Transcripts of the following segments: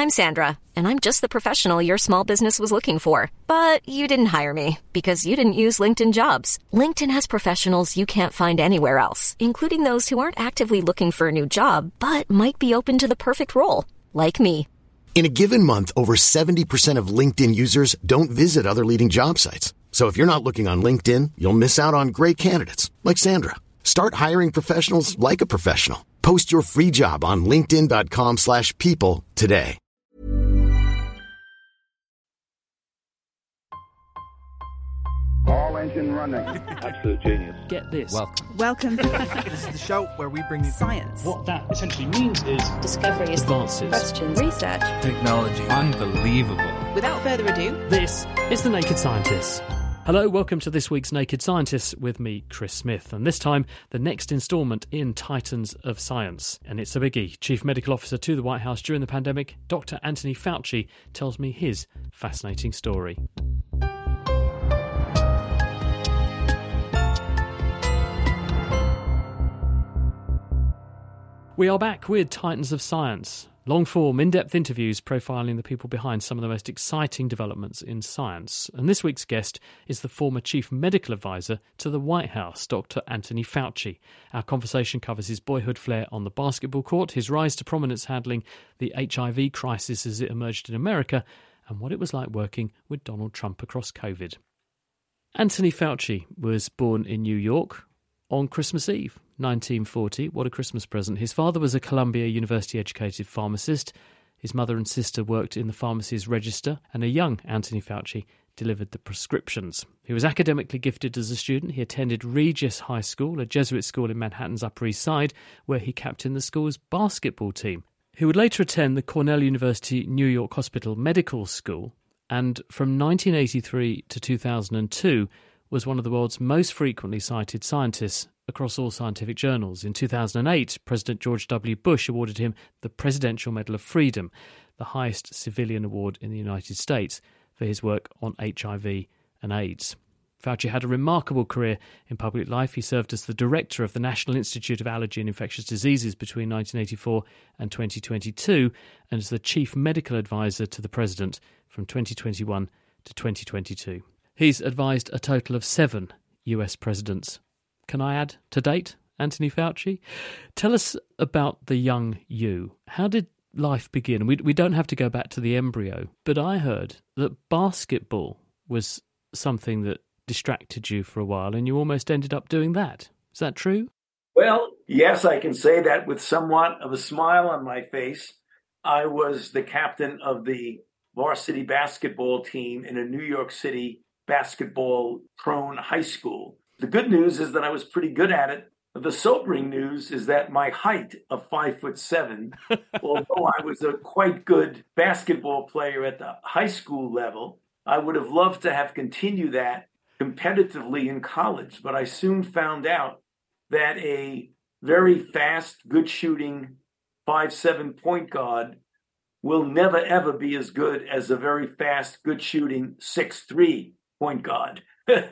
I'm Sandra, and I'm just the professional your small business was looking for. But you didn't hire me because you didn't use LinkedIn Jobs. LinkedIn has professionals you can't find anywhere else, including those who aren't actively looking for a new job, but might be open to the perfect role, like me. In a given month, over 70% of LinkedIn users don't visit other leading job sites. So if you're not looking on LinkedIn, you'll miss out on great candidates like Sandra. Start hiring professionals like a professional. Post your free job on linkedin.com/people today. All engine running. Absolute genius. Get this. Welcome. This is the show where we bring you Science. What that essentially means is discoveries, advances, Questions. Research. technology. Unbelievable. Without further ado, this is The Naked Scientists. Hello, welcome to this week's Naked Scientists with me, Chris Smith, and this time the next instalment in Titans of Science. And it's a biggie. Chief Medical Officer to the White House during the pandemic, Dr. Anthony Fauci, tells me his fascinating story. We are back with Titans of Science. Long-form, in-depth interviews profiling the people behind some of the most exciting developments in science. And this week's guest is the former Chief Medical Advisor to the White House, Dr. Anthony Fauci. Our conversation covers his boyhood flair on the basketball court, his rise to prominence handling the HIV crisis as it emerged in America, and what it was like working with Donald Trump across COVID. Anthony Fauci was born in New York on Christmas Eve, 1940. What a Christmas present. His father was a Columbia University-educated pharmacist. His mother and sister worked in the pharmacy's register, and a young Anthony Fauci delivered the prescriptions. He was academically gifted as a student. He attended Regis High School, a Jesuit school in Manhattan's Upper East Side, where he captained the school's basketball team. He would later attend the Cornell University New York Hospital Medical School, and from 1983 to 2002 was one of the world's most frequently cited scientists across all scientific journals. In 2008, President George W. Bush awarded him the Presidential Medal of Freedom, the highest civilian award in the United States, for his work on HIV and AIDS. Fauci had a remarkable career in public life. He served as the director of the National Institute of Allergy and Infectious Diseases between 1984 and 2022, and as the chief medical advisor to the president from 2021 to 2022. He's advised a total of 7 US presidents. Can I add to date, Anthony Fauci? Tell us about the young you. How did life begin? We don't have to go back to the embryo, but I heard that basketball was something that distracted you for a while, and you almost ended up doing that. Is that true? Well, yes, I can say that with somewhat of a smile on my face. I was the captain of the varsity basketball team in a New York City basketball-prone high school. The good news is that I was pretty good at it. The sobering news is that my height of 5'7", although I was a quite good basketball player at the high school level, I would have loved to have continued that competitively in college. But I soon found out that a very fast, good shooting 5'7" point guard will never, ever be as good as a very fast, good shooting 6'3" point guard.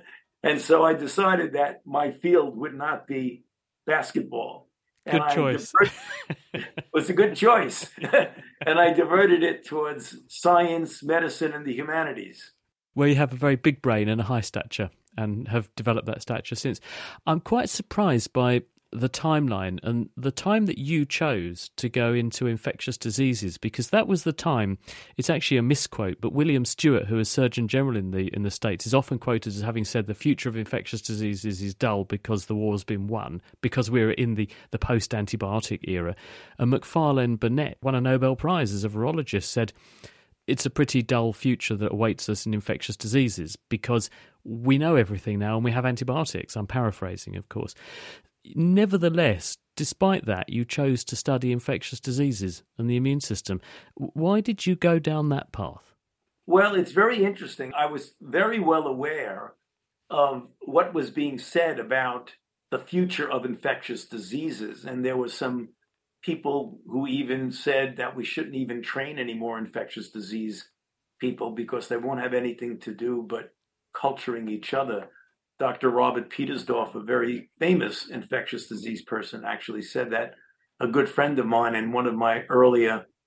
And so I decided that my field would not be basketball. Good choice. It was a good choice. And I diverted it towards science, medicine, and the humanities. Where you have a very big brain and a high stature, and have developed that stature since. I'm quite surprised by the timeline and the time that you chose to go into infectious diseases, because that was the time. It's actually a misquote, but William Stewart, who is Surgeon General in the States, is often quoted as having said the future of infectious diseases is dull because the war's been won, because we're in the post-antibiotic era. And Macfarlane Burnet won a Nobel Prize as a virologist, said it's a pretty dull future that awaits us in infectious diseases because we know everything now and we have antibiotics. I'm paraphrasing, of course. Nevertheless, despite that, you chose to study infectious diseases and the immune system. Why did you go down that path? Well, it's very interesting. I was very well aware of what was being said about the future of infectious diseases. And there were some people who even said that we shouldn't even train any more infectious disease people because they won't have anything to do but culturing each other. Dr. Robert Petersdorf, a very famous infectious disease person, actually said that. A good friend of mine in one of my earlier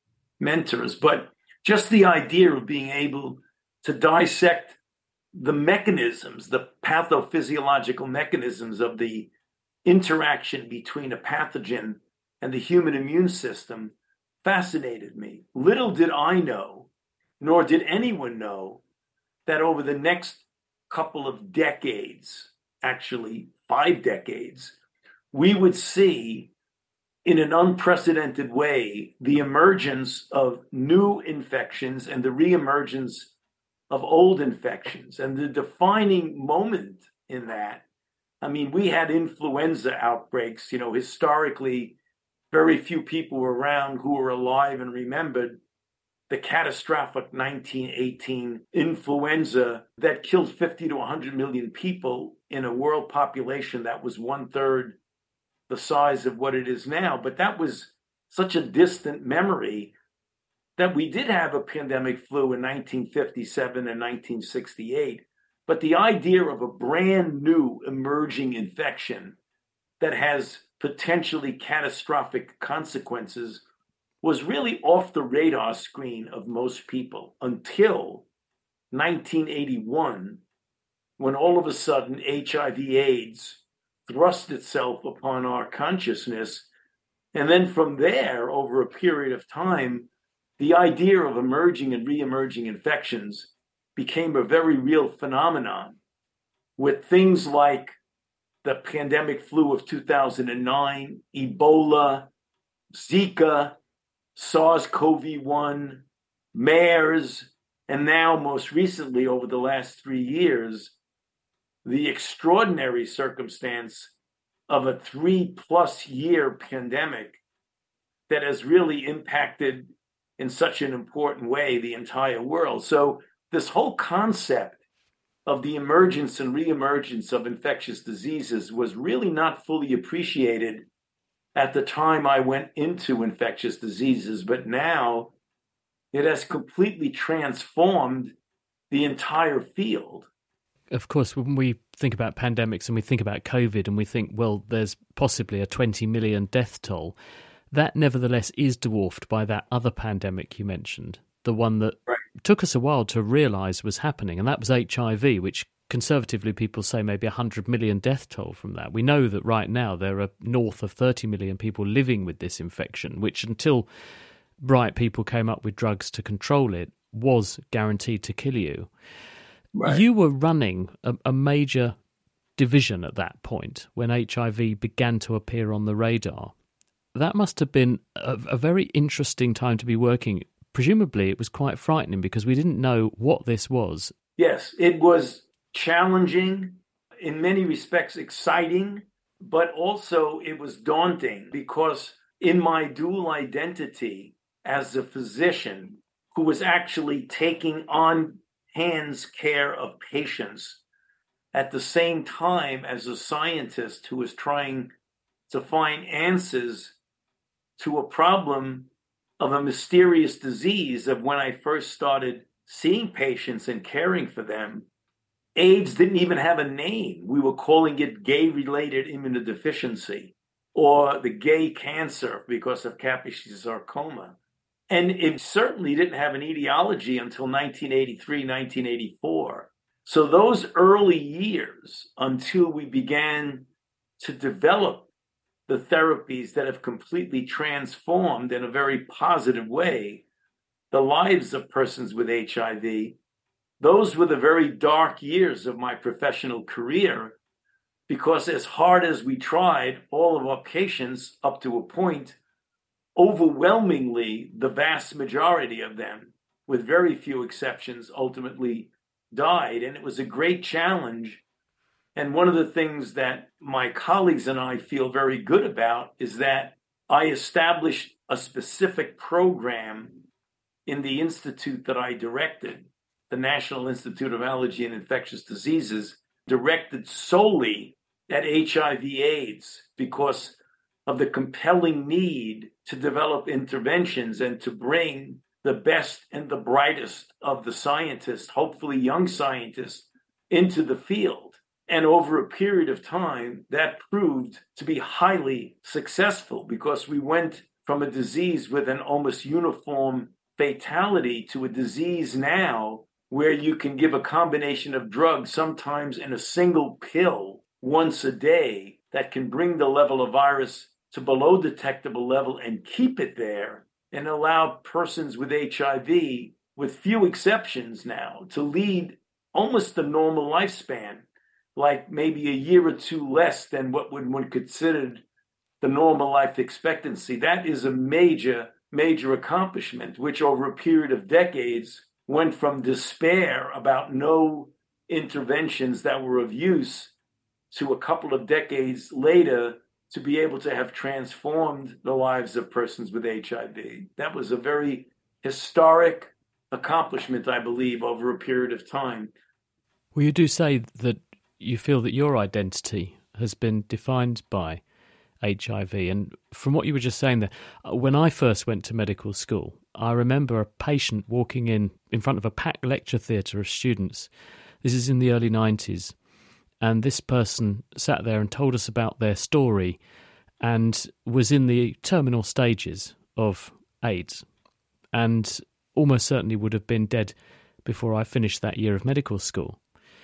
mentors. But just the idea of being able to dissect the mechanisms, the pathophysiological mechanisms of the interaction between a pathogen and the human immune system fascinated me. Little did I know, nor did anyone know, that over the next couple of decades, actually 5 decades, we would see in an unprecedented way the emergence of new infections and the reemergence of old infections. And the defining moment in that, I mean, we had influenza outbreaks, historically, very few people were around who were alive and remembered the catastrophic 1918 influenza that killed 50 to 100 million people in a world population that was 1/3 the size of what it is now. But that was such a distant memory that we did have a pandemic flu in 1957 and 1968. But the idea of a brand new emerging infection that has potentially catastrophic consequences was really off the radar screen of most people until 1981, when all of a sudden HIV/AIDS thrust itself upon our consciousness. And then from there, over a period of time, the idea of emerging and re-emerging infections became a very real phenomenon, with things like the pandemic flu of 2009, Ebola, Zika, SARS-CoV-1, MERS, and now most recently over the last 3 years, the extraordinary circumstance of a 3+ year pandemic that has really impacted in such an important way the entire world. So this whole concept of the emergence and reemergence of infectious diseases was really not fully appreciated at the time I went into infectious diseases, but now it has completely transformed the entire field. Of course, when we think about pandemics and we think about COVID and we think, well, there's possibly a 20 million death toll, that nevertheless is dwarfed by that other pandemic you mentioned, the one that took us a while to realise was happening, and that was HIV, which conservatively people say maybe 100 million death toll from that. We know that right now there are north of 30 million people living with this infection, which until bright people came up with drugs to control it was guaranteed to kill you. Right. You were running a major division at that point when HIV began to appear on the radar. That must have been a very interesting time to be working. Presumably it was quite frightening because we didn't know what this was. Yes, it was challenging, in many respects exciting, but also it was daunting because in my dual identity as a physician who was actually taking on hands care of patients at the same time as a scientist who was trying to find answers to a problem of a mysterious disease of when I first started seeing patients and caring for them, AIDS didn't even have a name. We were calling it gay-related immunodeficiency or the gay cancer because of Kaposi sarcoma. And it certainly didn't have an etiology until 1983, 1984. So those early years until we began to develop the therapies that have completely transformed in a very positive way the lives of persons with HIV, those were the very dark years of my professional career, because as hard as we tried, all of our patients up to a point, overwhelmingly, the vast majority of them, with very few exceptions, ultimately died. And it was a great challenge. And one of the things that my colleagues and I feel very good about is that I established a specific program in the institute that I directed, the National Institute of Allergy and Infectious Diseases, directed solely at HIV/AIDS because of the compelling need to develop interventions and to bring the best and the brightest of the scientists, hopefully young scientists, into the field. And over a period of time, that proved to be highly successful because we went from a disease with an almost uniform fatality to a disease now where you can give a combination of drugs, sometimes in a single pill once a day, that can bring the level of virus to below detectable level and keep it there, and allow persons with HIV, with few exceptions now, to lead almost a normal lifespan, like maybe a year or two less than what one considered the normal life expectancy. That is a major, major accomplishment, which over a period of decades went from despair about no interventions that were of use to a couple of decades later to be able to have transformed the lives of persons with HIV. That was a very historic accomplishment, I believe, over a period of time. Well, you do say that you feel that your identity has been defined by HIV. And from what you were just saying there, when I first went to medical school, I remember a patient walking in front of a packed lecture theatre of students. This is in the early 90s. And this person sat there and told us about their story and was in the terminal stages of AIDS and almost certainly would have been dead before I finished that year of medical school.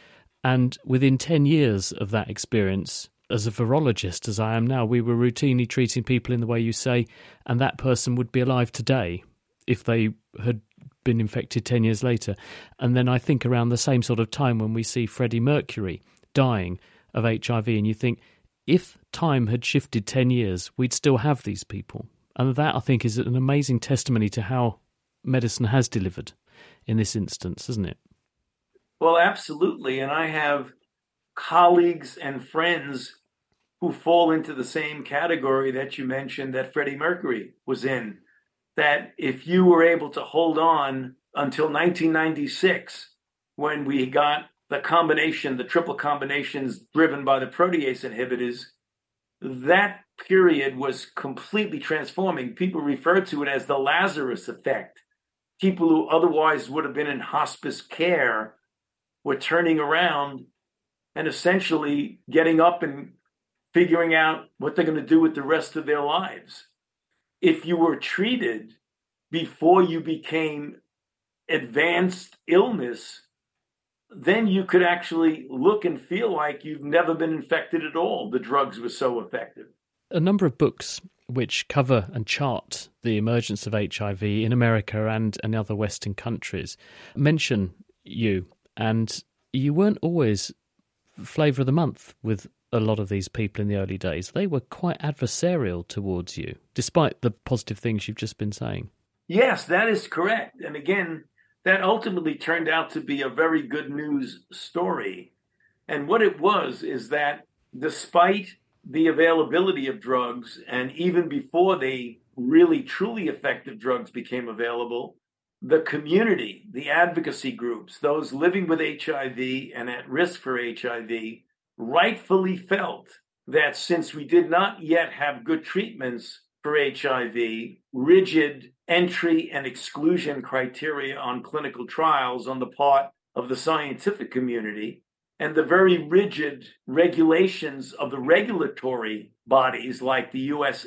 And within 10 years of that experience, as a virologist, as I am now, we were routinely treating people in the way you say, and that person would be alive today if they had been infected 10 years later. And then I think around the same sort of time when we see Freddie Mercury dying of HIV, and you think, if time had shifted 10 years, we'd still have these people. And that, I think, is an amazing testimony to how medicine has delivered in this instance, isn't it? Well, absolutely. And I have colleagues and friends who fall into the same category that you mentioned that Freddie Mercury was in, that if you were able to hold on until 1996, when we got the combination, the triple combinations driven by the protease inhibitors, that period was completely transforming. People refer to it as the Lazarus effect. People who otherwise would have been in hospice care were turning around and essentially getting up and figuring out what they're going to do with the rest of their lives. If you were treated before you became advanced illness, then you could actually look and feel like you've never been infected at all. The drugs were so effective. A number of books which cover and chart the emergence of HIV in America and other Western countries mention you, and you weren't always flavour of the month with a lot of these people in the early days. They were quite adversarial towards you, despite the positive things you've just been saying. Yes, that is correct. And again, that ultimately turned out to be a very good news story. And what it was is that despite the availability of drugs, and even before they really truly effective drugs became available, the community, the advocacy groups, those living with HIV and at risk for HIV, rightfully felt that since we did not yet have good treatments for HIV, rigid entry and exclusion criteria on clinical trials on the part of the scientific community, and the very rigid regulations of the regulatory bodies like the US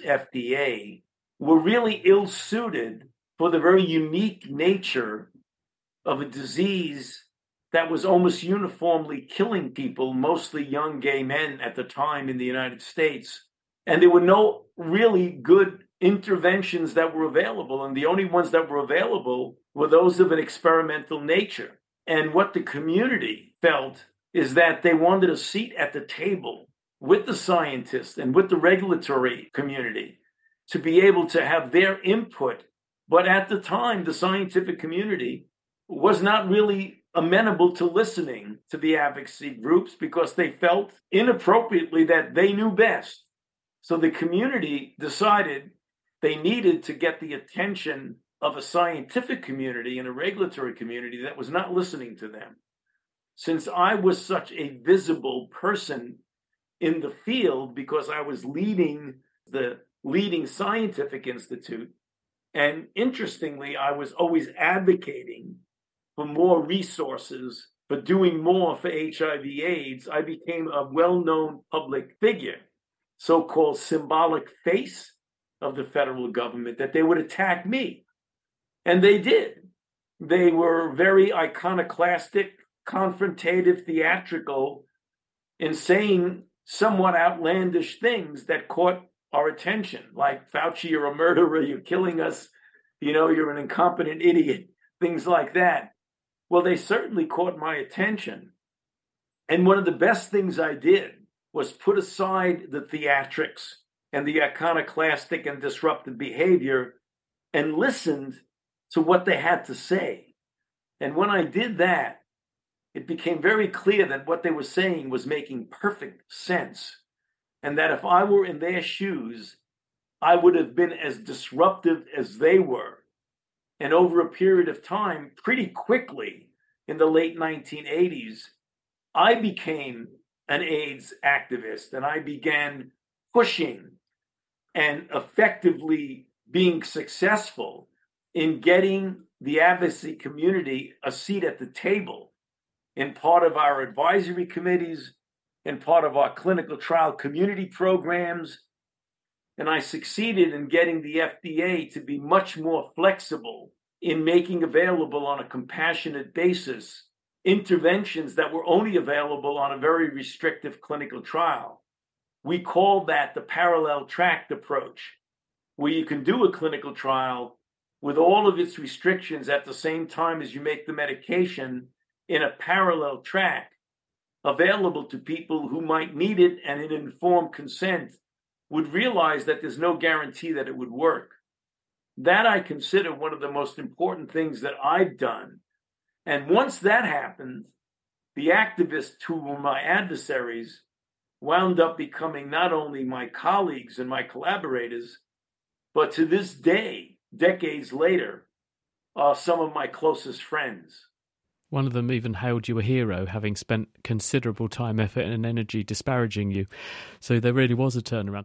FDA were really ill-suited for the very unique nature of a disease that was almost uniformly killing people, mostly young gay men at the time in the United States. And there were no really good interventions that were available. And the only ones that were available were those of an experimental nature. And what the community felt is that they wanted a seat at the table with the scientists and with the regulatory community to be able to have their input. But at the time, the scientific community was not really amenable to listening to the advocacy groups because they felt inappropriately that they knew best. So the community decided they needed to get the attention of a scientific community and a regulatory community that was not listening to them. Since I was such a visible person in the field because I was leading the leading scientific institute, and interestingly, I was always advocating for more resources, for doing more for HIV/AIDS, I became a well-known public figure, so-called symbolic face of the federal government that they would attack me. And they did. They were very iconoclastic, confrontative, theatrical in saying somewhat outlandish things that caught our attention, like Fauci, you're a murderer, you're killing us, you're an incompetent idiot, things like that. Well, they certainly caught my attention. And one of the best things I did was put aside the theatrics and the iconoclastic and disruptive behavior and listened to what they had to say. And when I did that, it became very clear that what they were saying was making perfect sense. And that if I were in their shoes, I would have been as disruptive as they were. And over a period of time, pretty quickly in the late 1980s, I became an AIDS activist and I began pushing and effectively being successful in getting the advocacy community a seat at the table in part of our advisory committees, in part of our clinical trial community programs. And I succeeded in getting the FDA to be much more flexible in making available on a compassionate basis interventions that were only available on a very restrictive clinical trial. We called that the parallel track approach, where you can do a clinical trial with all of its restrictions at the same time as you make the medication in a parallel track available to people who might need it and in informed consent would realize that there's no guarantee that it would work. That I consider one of the most important things that I've done. And once that happened, the activists who were my adversaries wound up becoming not only my colleagues and my collaborators, but to this day, decades later, are some of my closest friends. One of them even hailed you a hero, having spent considerable time, effort and energy disparaging you. So there really was a turnaround.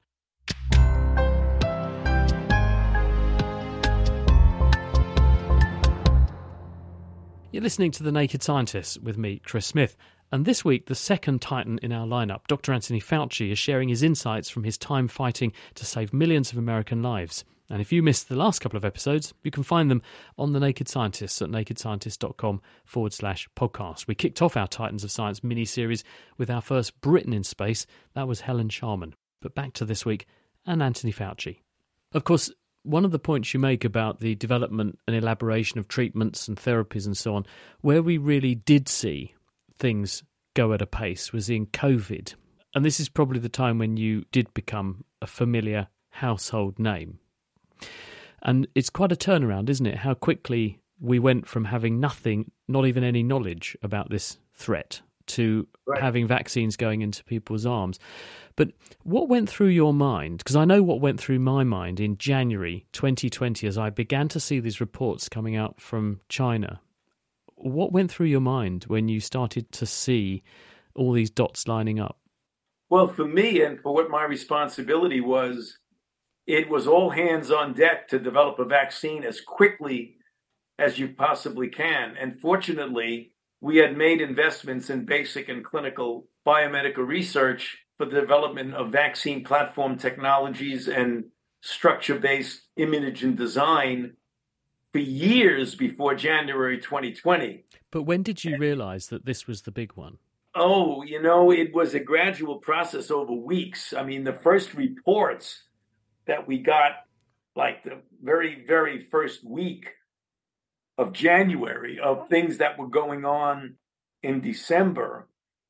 You're listening to The Naked Scientists with me, Chris Smith. And this week, the second titan in our lineup, Dr. Anthony Fauci, is sharing his insights from his time fighting to save millions of American lives. And if you missed the last couple of episodes, you can find them on The Naked Scientists at nakedscientist.com/podcast. We kicked off our Titans of Science mini-series with our first Briton in space. That was Helen Sharman. But back to this week and Anthony Fauci. Of course, one of the points you make about the development and elaboration of treatments and therapies and so on, where we really did see things go at a pace was in COVID. And this is probably the time when you did become a familiar household name. And it's quite a turnaround, isn't it? How quickly we went from having nothing, not even any knowledge about this threat, to having vaccines going into people's arms. But what went through your mind? Because I know what went through my mind in January 2020 as I began to see these reports coming out from China. What went through your mind when you started to see all these dots lining up? Well, for me and for what my responsibility was, it was all hands on deck to develop a vaccine as quickly as you possibly can. And fortunately, we had made investments in basic and clinical biomedical research for the development of vaccine platform technologies and structure-based immunogen design for years before January 2020. But when did you realize that this was the big one? Oh, it was a gradual process over weeks. I mean, the first reports that we got, like the very, very first week of January, of things that were going on in December,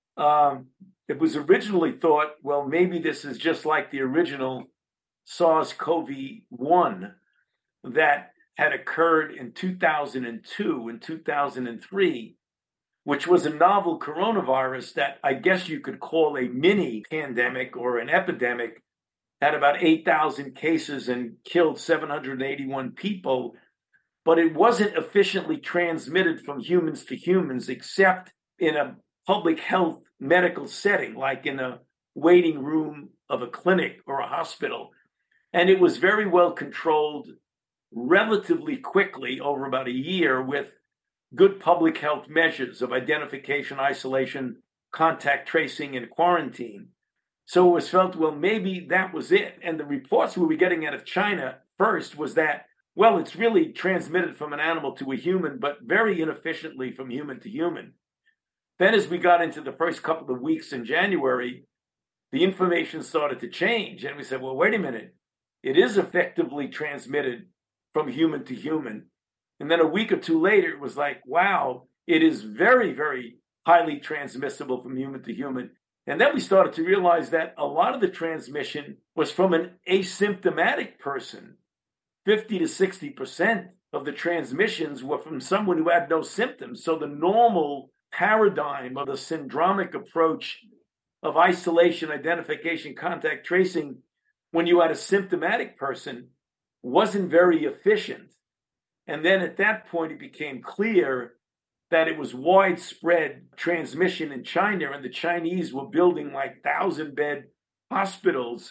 it was originally thought, well, maybe this is just like the original SARS-CoV-1 that had occurred in 2002 and 2003, which was a novel coronavirus that I guess you could call a mini pandemic or an epidemic, had about 8,000 cases and killed 781 people, but it wasn't efficiently transmitted from humans to humans except in a public health medical setting, like in a waiting room of a clinic or a hospital. And it was very well controlled relatively quickly over about a year with good public health measures of identification, isolation, contact tracing, and quarantine. So it was felt, well, maybe that was it. And the reports we were getting out of China first was that, well, it's really transmitted from an animal to a human, but very inefficiently from human to human. Then as we got into the first couple of weeks in January, the information started to change. And we said, well, wait a minute. It is effectively transmitted from human to human. And then a week or two later, it was like, wow, it is very, very highly transmissible from human to human. And then we started to realize that a lot of the transmission was from an asymptomatic person. 50 to 60% of the transmissions were from someone who had no symptoms. So the normal paradigm of the syndromic approach of isolation, identification, contact tracing, when you had a symptomatic person, wasn't very efficient. And then at that point, it became clear that it was widespread transmission in China, and the Chinese were building like 1,000-bed hospitals,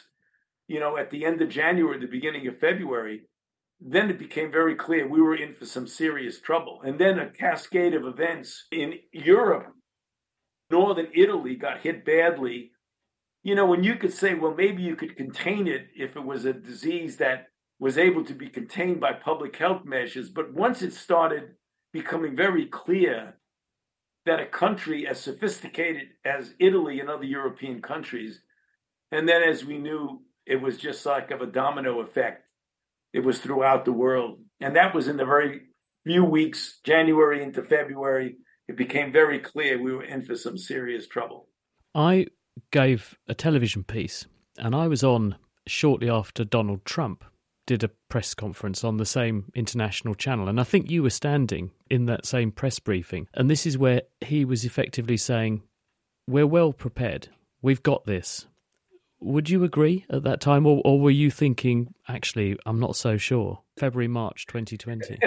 at the end of January, the beginning of February. Then it became very clear we were in for some serious trouble. And then a cascade of events in Europe. Northern Italy got hit badly. When you could say, well, maybe you could contain it if it was a disease that was able to be contained by public health measures. But once it started becoming very clear that a country as sophisticated as Italy and other European countries, and then as we knew, it was just like of a domino effect. It was throughout the world. And that was in the very few weeks, January into February, it became very clear we were in for some serious trouble. I gave a television piece, and I was on shortly after Donald Trump did a press conference on the same international channel. And I think you were standing in that same press briefing. And this is where he was effectively saying, we're well prepared. We've got this. Would you agree at that time? Or were you thinking, actually, I'm not so sure? February, March 2020.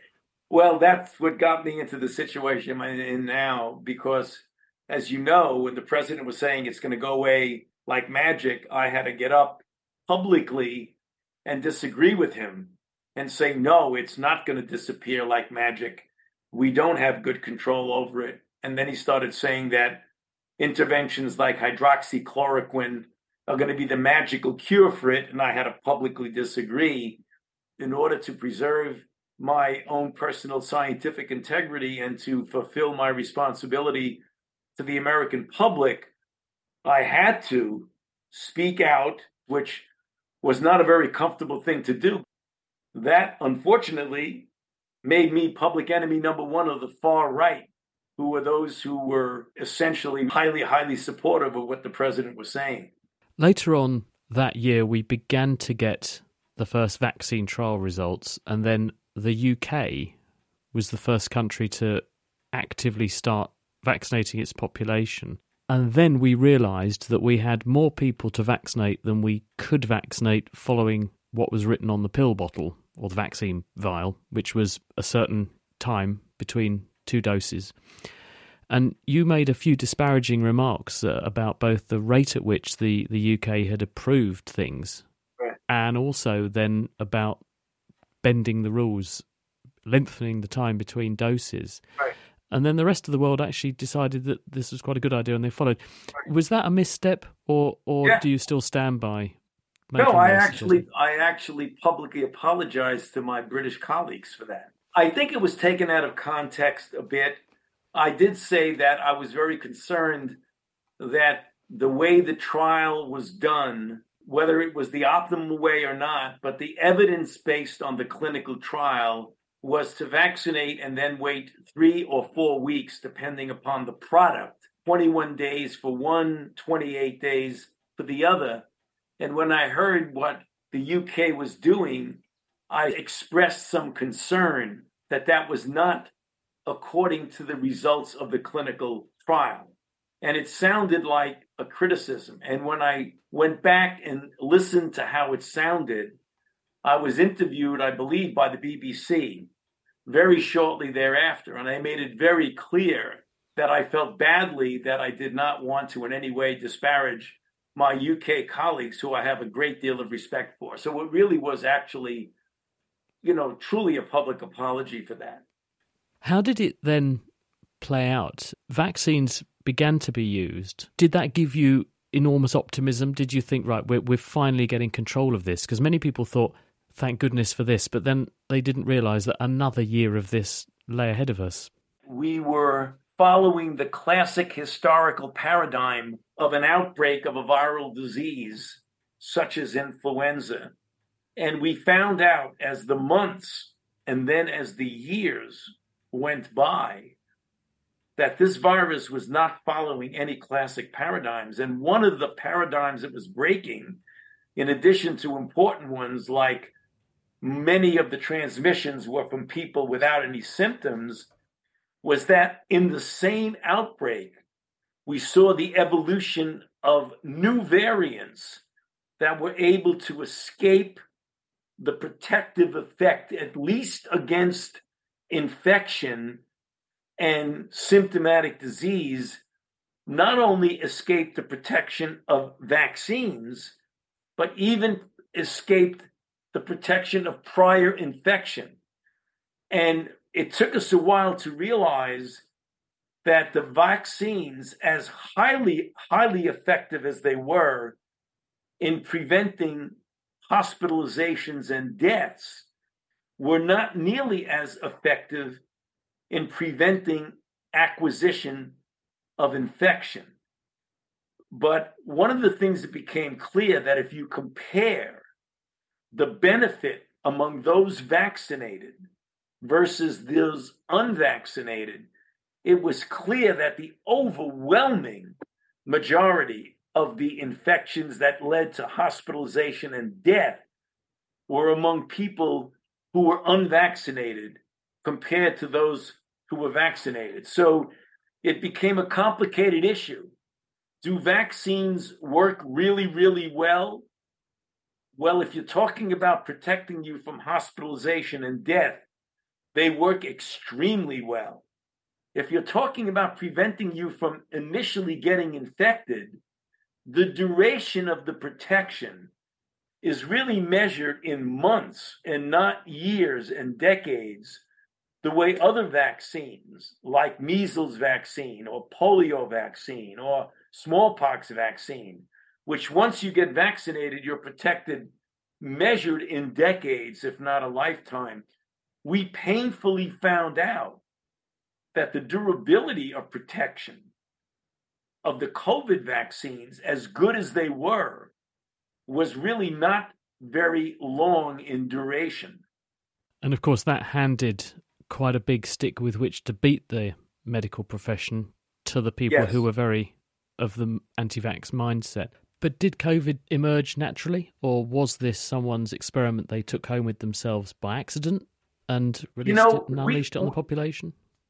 Well, that's what got me into the situation I'm in now, because as you know, when the president was saying it's going to go away like magic, I had to get up publicly and disagree with him and say, no, it's not going to disappear like magic. We don't have good control over it. And then he started saying that interventions like hydroxychloroquine are going to be the magical cure for it. And I had to publicly disagree in order to preserve my own personal scientific integrity and to fulfill my responsibility to the American public. I had to speak out, which was not a very comfortable thing to do. That, unfortunately, made me public enemy number one of the far right, who were those who were essentially highly, highly supportive of what the president was saying. Later on that year, we began to get the first vaccine trial results, and then the UK was the first country to actively start vaccinating its population. And then we realised that we had more people to vaccinate than we could vaccinate following what was written on the pill bottle or the vaccine vial, which was a certain time between two doses. And you made a few disparaging remarks about both the rate at which the UK had approved things, right, and also then about bending the rules, lengthening the time between doses. Right. And then the rest of the world actually decided that this was quite a good idea and they followed. Was that a misstep or yeah, do you still stand by? No, I actually publicly apologized to my British colleagues for that. I think it was taken out of context a bit. I did say that I was very concerned that the way the trial was done, whether it was the optimal way or not, but the evidence based on the clinical trial was to vaccinate and then wait 3 or 4 weeks, depending upon the product, 21 days for one, 28 days for the other. And when I heard what the UK was doing, I expressed some concern that that was not according to the results of the clinical trial. And it sounded like a criticism. And when I went back and listened to how it sounded, I was interviewed, I believe, by the BBC very shortly thereafter. And I made it very clear that I felt badly that I did not want to in any way disparage my UK colleagues, who I have a great deal of respect for. So it really was actually, truly a public apology for that. How did it then play out? Vaccines began to be used. Did that give you enormous optimism? Did you think, right, we're finally getting control of this? Because many people thought, thank goodness for this, but then they didn't realise that another year of this lay ahead of us. We were following the classic historical paradigm of an outbreak of a viral disease, such as influenza. And we found out as the months and then as the years went by that this virus was not following any classic paradigms. And one of the paradigms it was breaking, in addition to important ones like many of the transmissions were from people without any symptoms, was that in the same outbreak, we saw the evolution of new variants that were able to escape the protective effect, at least against infection and symptomatic disease, not only escaped the protection of vaccines, but even escaped the protection of prior infection. And it took us a while to realize that the vaccines, as highly effective as they were in preventing hospitalizations and deaths, were not nearly as effective in preventing acquisition of infection. But one of the things that became clear that if you compare the benefit among those vaccinated versus those unvaccinated, it was clear that the overwhelming majority of the infections that led to hospitalization and death were among people who were unvaccinated compared to those who were vaccinated. So it became a complicated issue. Do vaccines work really, really well? Well, if you're talking about protecting you from hospitalization and death, they work extremely well. If you're talking about preventing you from initially getting infected, the duration of the protection is really measured in months and not years and decades, the way other vaccines like measles vaccine or polio vaccine or smallpox vaccine, which once you get vaccinated, you're protected, measured in decades, if not a lifetime. We painfully found out that the durability of protection of the COVID vaccines, as good as they were, was really not very long in duration. And of course, that handed quite a big stick with which to beat the medical profession to the people who were very of the anti-vax mindset. But did COVID emerge naturally, or was this someone's experiment they took home with themselves by accident and released it and unleashed it on the population?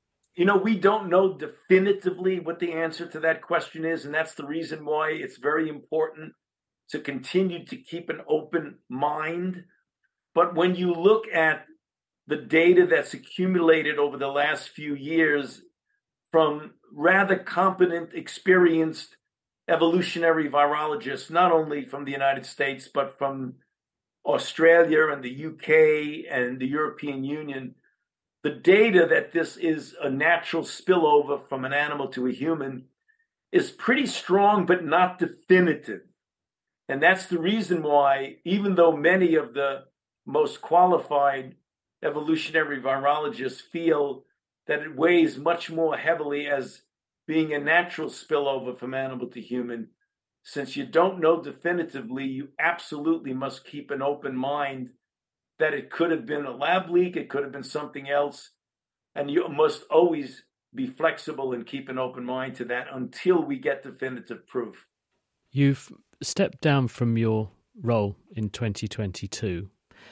We don't know definitively what the answer to that question is, and that's the reason why it's very important to continue to keep an open mind. But when you look at the data that's accumulated over the last few years from rather competent, experienced evolutionary virologists, not only from the United States, but from Australia and the UK and the European Union, the data that this is a natural spillover from an animal to a human is pretty strong, but not definitive. And that's the reason why, even though many of the most qualified evolutionary virologists feel that it weighs much more heavily as being a natural spillover from animal to human, since you don't know definitively, you absolutely must keep an open mind that it could have been a lab leak, it could have been something else, and you must always be flexible and keep an open mind to that until we get definitive proof. You've stepped down from your role in 2022.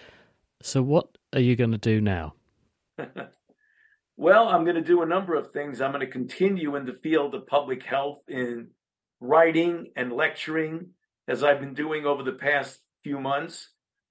So what are you going to do now? Well, I'm going to do a number of things. I'm going to continue in the field of public health in writing and lecturing, as I've been doing over the past few months.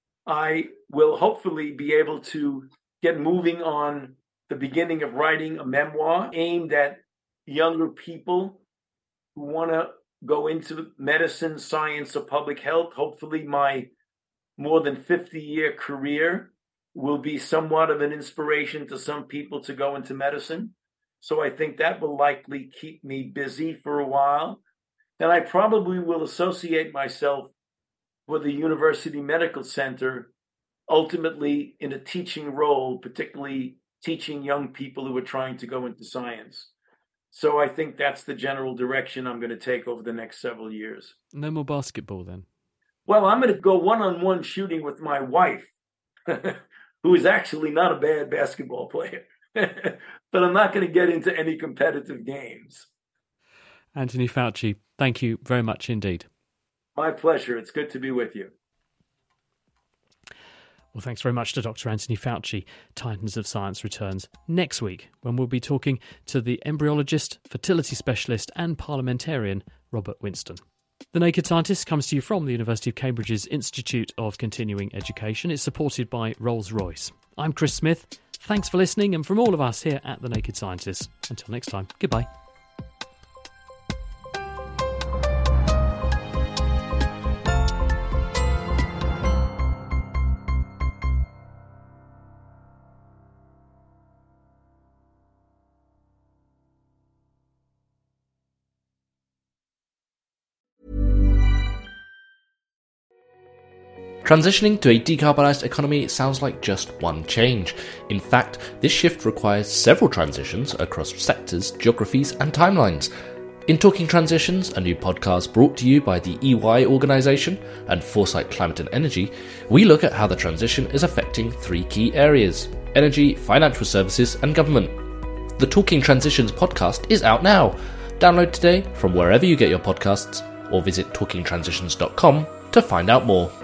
I will hopefully be able to get moving on the beginning of writing a memoir aimed at younger people who want to go into medicine, science, or public health. Hopefully my more than 50-year career will be somewhat of an inspiration to some people to go into medicine. So I think that will likely keep me busy for a while. then I probably will associate myself with the University Medical Center, ultimately in a teaching role, particularly teaching young people who are trying to go into science. So I think that's the general direction I'm going to take over the next several years. No more basketball then? Well, I'm going to go one-on-one shooting with my wife, who is actually not a bad basketball player. But I'm not going to get into any competitive games. Anthony Fauci, thank you very much indeed. My pleasure. It's good to be with you. Well, thanks very much to Dr. Anthony Fauci. Titans of Science returns next week when we'll be talking to the embryologist, fertility specialist and parliamentarian Robert Winston. The Naked Scientist comes to you from the University of Cambridge's Institute of Continuing Education. It's supported by Rolls-Royce. I'm Chris Smith. Thanks for listening, and from all of us here at The Naked Scientist, until next time, goodbye. Transitioning to a decarbonised economy sounds like just one change. In fact, this shift requires several transitions across sectors, geographies and timelines. In Talking Transitions, a new podcast brought to you by the EY organisation and Foresight Climate and Energy, we look at how the transition is affecting three key areas: energy, financial services and government. The Talking Transitions podcast is out now. Download today from wherever you get your podcasts or visit talkingtransitions.com to find out more.